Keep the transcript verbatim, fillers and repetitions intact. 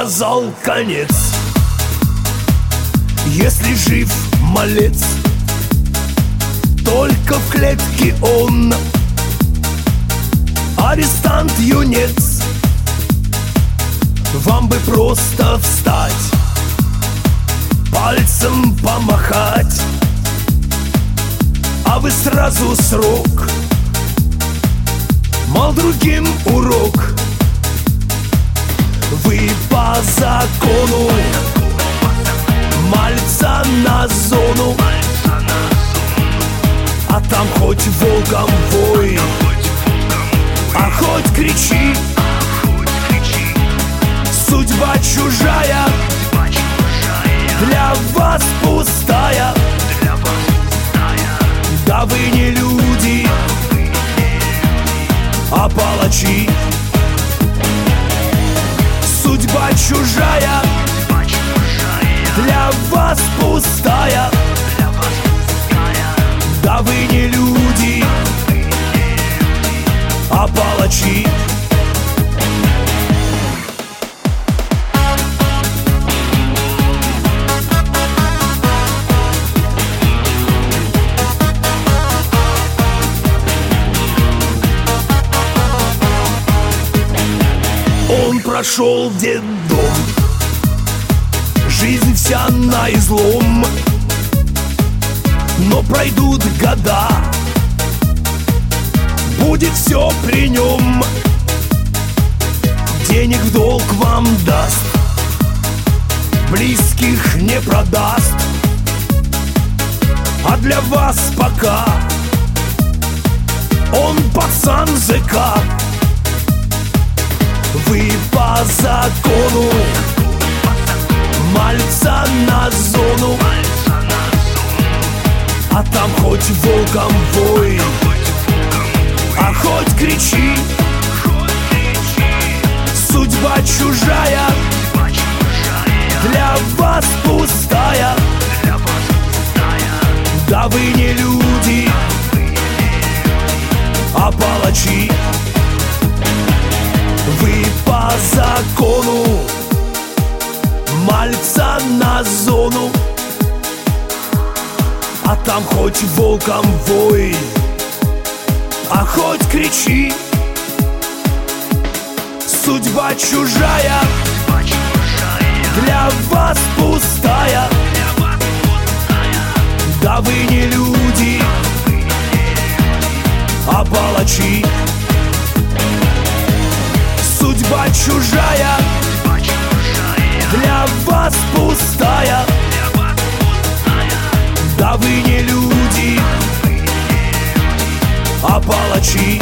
сказал конец. Если жив малец, только в клетке он арестант юнец. Вам бы просто встать, пальцем помахать, а вы сразу срок, мол, другим урок. Вы по закону мальца на зону, а там хоть волком вой, а хоть кричи. Судьба чужая, для вас пустая. Да вы не люди, а палачи. Судьба чужая, для вас пустая. Да вы не люди, а палачи. Он прошел детдом, жизнь вся на излом. Но пройдут года, будет все при нем. Денег в долг вам даст, близких не продаст. А для вас пока он пацан ЗК. Вы по закону мальца на зону, а там хоть волком вой, а хоть кричи. Судьба чужая, для вас пустая. Да вы не люди, а палачи. Вы по закону мальца на зону, а там хоть волком вой, а хоть кричи. Судьба чужая, для вас пустая. Да вы не люди, а палачи. Судьба чужая, для вас пустая. Да вы не люди, а палачи.